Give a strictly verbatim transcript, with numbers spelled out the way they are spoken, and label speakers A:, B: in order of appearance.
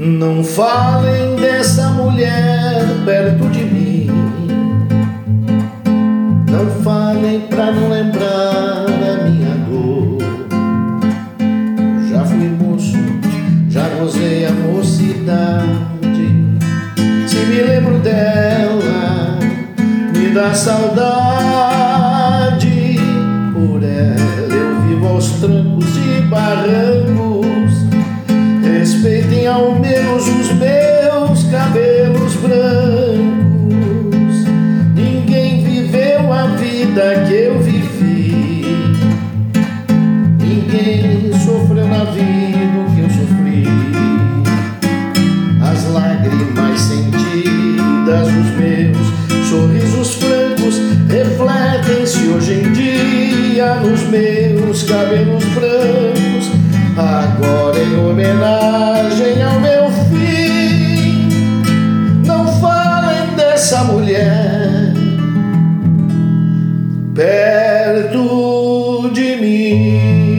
A: Não falem dessa mulher perto de mim. Não falem pra não lembrar da minha dor. Já fui moço, já gozei a mocidade. Se me lembro dela, me dá saudade. Por ela eu vivo aos trancos e barrancos. Respeitem ao menos os meus cabelos brancos. Ninguém viveu a vida que eu vivi. Ninguém sofreu na vida o que eu sofri. As lágrimas sentidas, os meus sorrisos francos refletem-se hoje em dia nos meus cabelos brancos. Agora em homenagem ao meu fim, não falem dessa mulher perto de mim.